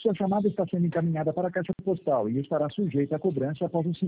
Sua chamada está sendo encaminhada para a caixa postal e estará sujeita a cobrança após o